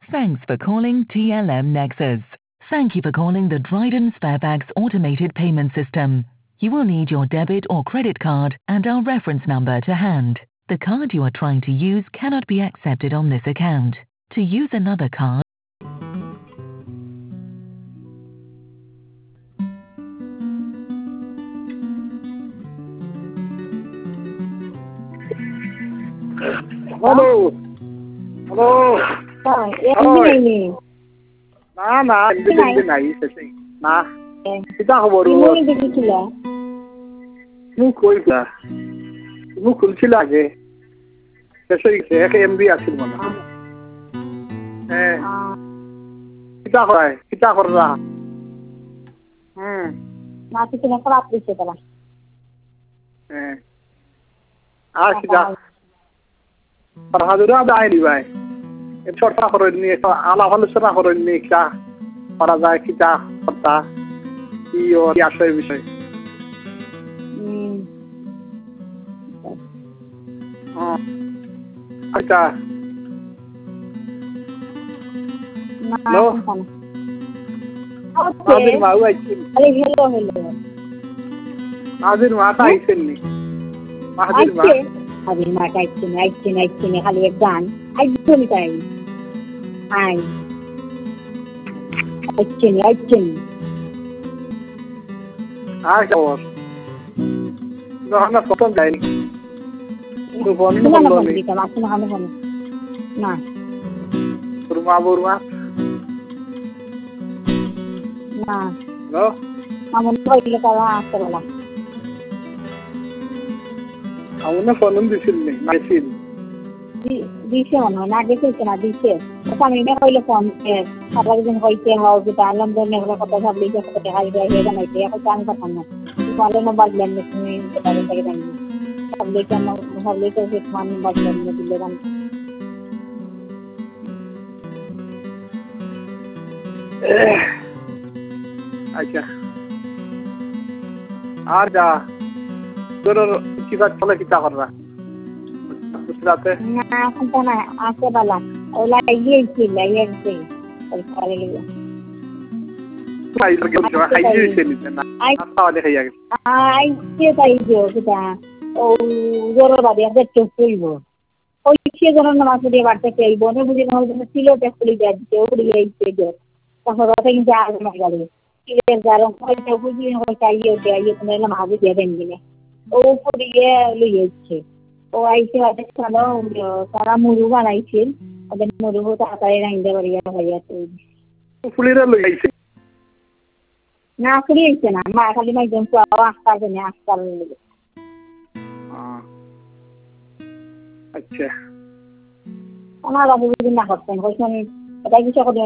Thanks for calling TLM Nexus. Thank you for calling the Dryden Sparebags automated payment system. You will need your debit or credit card and our reference number to hand. The card you are trying to use cannot be accepted on this account. To use another card, Halo. Halo. Ini. Na, hindi na isasing. Na. Kita খবর Ini দেখেছিলা? মুখ কইলা মুখ খুলছিল আগে শেষ হয়ে গেছে 1 MB আছিল মনে হ্যাঁ কিতা কররা না কিছু না খারাপ দিছে তারা হ্যাঁ আর কিতা Farhadura daili ভাই এ চর্চা করে নিয়ে আলাপ আলোচনা করে নিয়ে কিতা করা যায় কিতা কথা কি আসে বিষয় আচ্ছা No. নাজির মা আইছেন আরে hello নাজির মা আইছেন নি নাজির মা আরে মা আইছেন খালি এক গান আইছেন তাই আইছেন আচ্ছা ওর না প্রথম যাইনি তো ফোন না Burma না no আমন কইলে তারা আসতে বলা ಅವನ್ನ ಫೋನ್ দিছিল নি মেসেজ দিছে না দেখেছে না দিছে আমি না কইলে ফোন সবার দিন হইতে হয় যে আলম ধরনের কথা ভাবলি যে কথা হাই যায় না নাই এখন জানি কথা না বলে না বাদলেন তুমি তাদের থেকে জানি ভাবলে কেন ভাবলে তো যে মান বাদলেন না দিলে গান আচ্ছা আর যা তোর কিবা চলে কিতা কররা বুঝলাতে না এখন তো না আসে বালা ওলা ইয়েছিল ইয়েছে করে লিয়া তাই লাগে খাই দিয়েছে না আস্তা দেখে যাবে কে তাই যে কিটা ও জোরে বাদে দেখতে কইব ওই সে জনের নাম দিয়ে বাড়তে চাই বনে বুঝে না ছিল দেখলি যাচ্ছে ওড়ি এইছে যে তাহলে কথা কিন্তু আর না গেল কিলের গারম হইতে বুঝি হইতাইয়ে দেয় তুমি না ভাবি দেবেন দিনে ও পড়িয়ে লইছে ও আইছে আদে চলো তারা মুরু বানাইছিল ওদের মুরু তাড়াতাড়ি রাইন্দা বাড়িয়া হইয়াছে ফুলিরা লই আইছে না ফুলিয়েছে না মা খালি মাইজন তো আস্তা জানে আস্তা লইছে আচ্ছা ওনারা বুঝি না করতেন কইছেন এটা কিছু